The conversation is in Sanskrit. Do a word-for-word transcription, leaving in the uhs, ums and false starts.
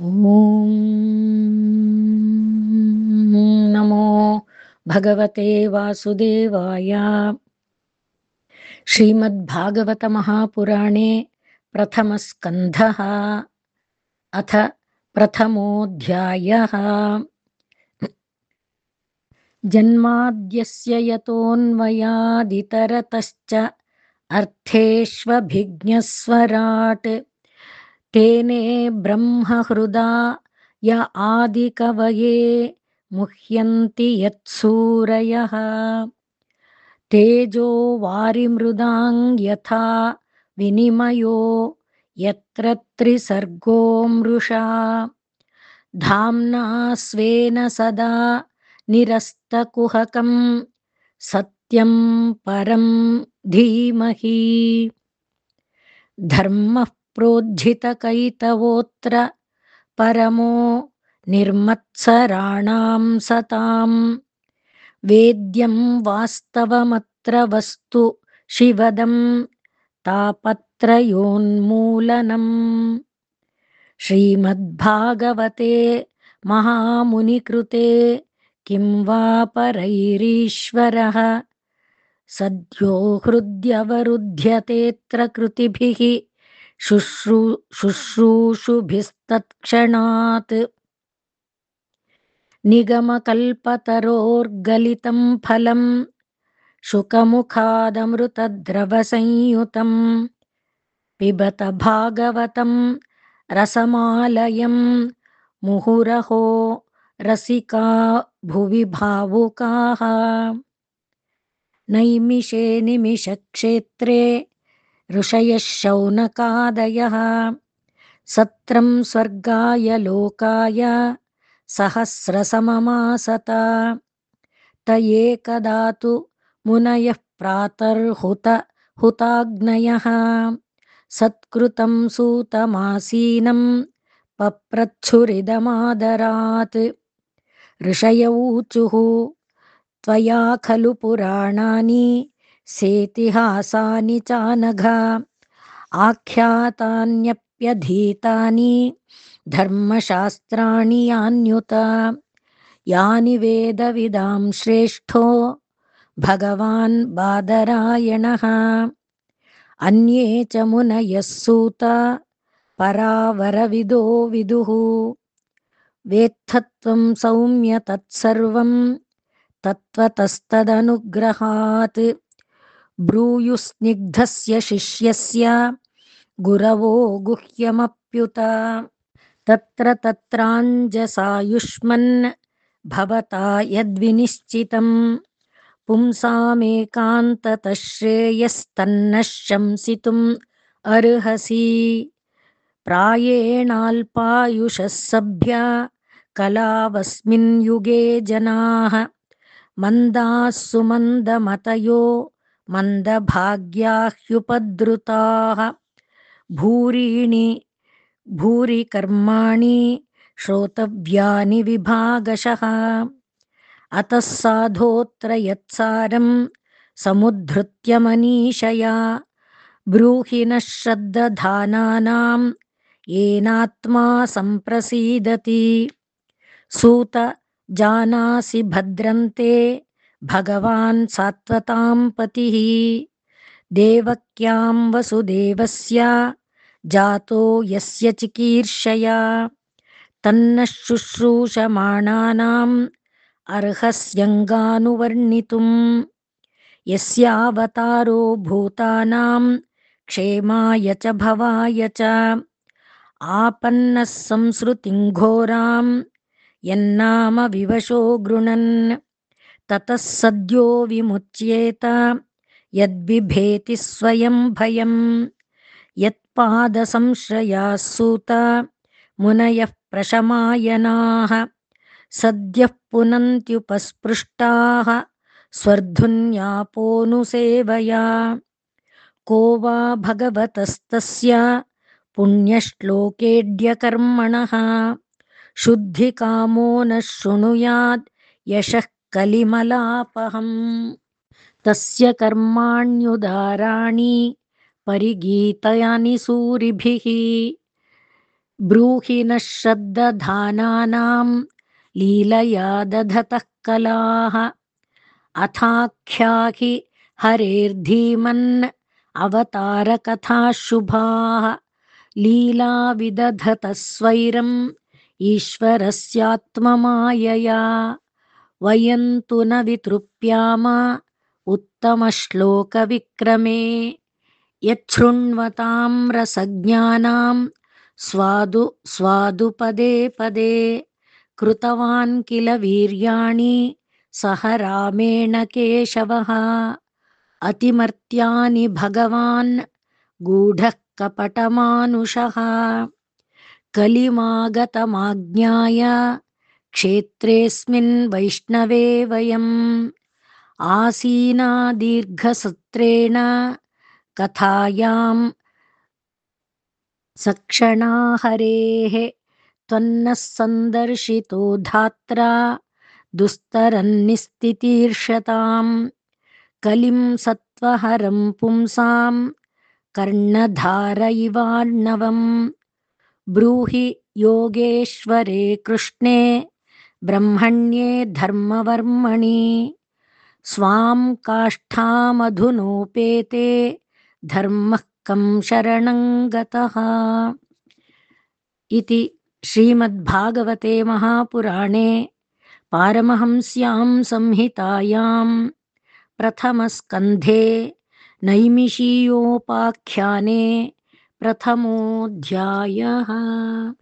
ॐ नमो भगवते वासुदेवाय। श्रीमद्भागवतमहापुराणे प्रथमस्कन्धः अथ प्रथमोऽध्यायः। जन्माद्यस्य यतोऽन्वयादितरतश्च अर्थेष्वभिज्ञस्वराट् तेने ब्रह्महृदा य आदिकवये मुह्यन्ति यत्सूरयः। तेजो वारिमृदां यथा विनिमयो यत्र त्रिसर्गो मृषा धाम्ना स्वेन सदा निरस्तकुहकं सत्यं परं धीमहि। धर्मः प्रोज्झितकैतवोऽत्र परमो निर्मत्सराणां सताम् वेद्यं वास्तवमत्र वस्तु शिवदं तापत्रयोन्मूलनम्। श्रीमद्भागवते महामुनिकृते किं वा परैरीश्वरः सद्यो हृद्यवरुध्यतेऽत्र कृतिभिः शुश्रू शुश्रूषुभिस्तत्क्षणात् निगमकल्पतरोर्गलितं फलं शुकमुखादमृतद्रवसंयुतं पिबत भागवतं रसमालयं मुहुरहो रसिका भुवि भावुकाः। नैमिषे निमिषक्षेत्रे ऋषयः शौनकादयः सत्रं स्वर्गाय लोकाय सहस्रसममासत त एकदा तु मुनयः प्रातर्हुत हुताग्नयः सत्कृतं सूतमासीनं पप्रच्छुरिदमादरात् ऋषय ऊचुः त्वया खलु पुराणानि सेतिहासानि चानघ आख्यातान्यप्यधीतानि धर्मशास्त्राणि यान्युत यानि वेदविदां श्रेष्ठो भगवान् बादरायणः अन्ये च मुनयः सूत परावरविदो विदुः वेत्थत्वं सौम्य तत्सर्वं तत्त्वतस्तदनुग्रहात् ब्रूयुस्निग्धस्य शिष्यस्य गुरवो गुह्यमप्युत तत्र तत्राञ्जसायुष्मन् भवता यद्विनिश्चितं पुंसामेकान्ततः श्रेयस्तन्न शंसितुम् अर्हसि प्रायेणाल्पायुषः सभ्या कलावस्मिन् युगे जनाः मन्दाः सुमन्दमतयो मन्दभाग्याह्युपद्रुताः भूरीणि भूरि कर्माणि श्रोतव्यानि विभागशः अतः साधोऽत्र यत्सारं समुद्धृत्य मनीषया ब्रूहि नः श्रद्दधानानां येनात्मा सम्प्रसीदति। सूत जानासि भद्रन्ते भगवान् सात्वतां पतिः देवक्यां वसुदेवस्य जातो यस्य चिकीर्षया तन्न शुश्रूषमाणानाम् अर्हस्यङ्गानुवर्णितुम् यस्यावतारो भूतानां क्षेमाय च भवाय च आपन्नः संसृतिं घोरां यन्नाम विवशो गृणन् ततः सद्यो विमुच्येत यद्बिभेति स्वयं भयम् यत्पादसंश्रयाः सूत मुनयः प्रशमायनाः सद्यः पुनन्त्युपस्पृष्टाः स्वर्धुन्यापोऽनुसेवया को वा भगवतस्तस्य पुण्यश्लोकेऽड्यकर्मणः शुद्धिकामो न शृणुयात् यशः कलिमलापहम् तस्य कर्माण्युदाराणि परिगीतानि सूरिभिः ब्रूहि नः श्रद्दधानानां लीलया दधतः कलाः अथाख्याहि हरेर्धीमन् अवतारकथाः शुभाः लीला विदधतः स्वैरम् ईश्वरस्यात्ममायया वयं तु न वितृप्याम उत्तमश्लोकविक्रमे यच्छृण्वतां रसज्ञानां स्वादु स्वादु पदे पदे कृतवान् किल वीर्याणि सह रामेण केशवः अतिमर्त्यानि भगवान् गूढः कपटमानुषः कलिमागतमाज्ञाय क्षेत्रेऽस्मिन् वैष्णवे वयम् आसीना दीर्घसत्रेण कथायां सक्षणा हरेः त्वन्नः सन्दर्शितो धात्रा दुस्तरन्निस्तितीर्षतां कलिं सत्त्वहरं पुंसां कर्णधारयिवार्णवम् ब्रूहि योगेश्वरे कृष्णे ब्रह्मण्ये धर्मवर्मणि स्वां काष्ठामधुनोपेते धर्मः कं शरणं गतः इति श्रीमद्भागवते महापुराणे पारमहंस्यां संहितायां प्रथमस्कन्धे नैमिषीयोपाख्याने प्रथमोऽध्यायः।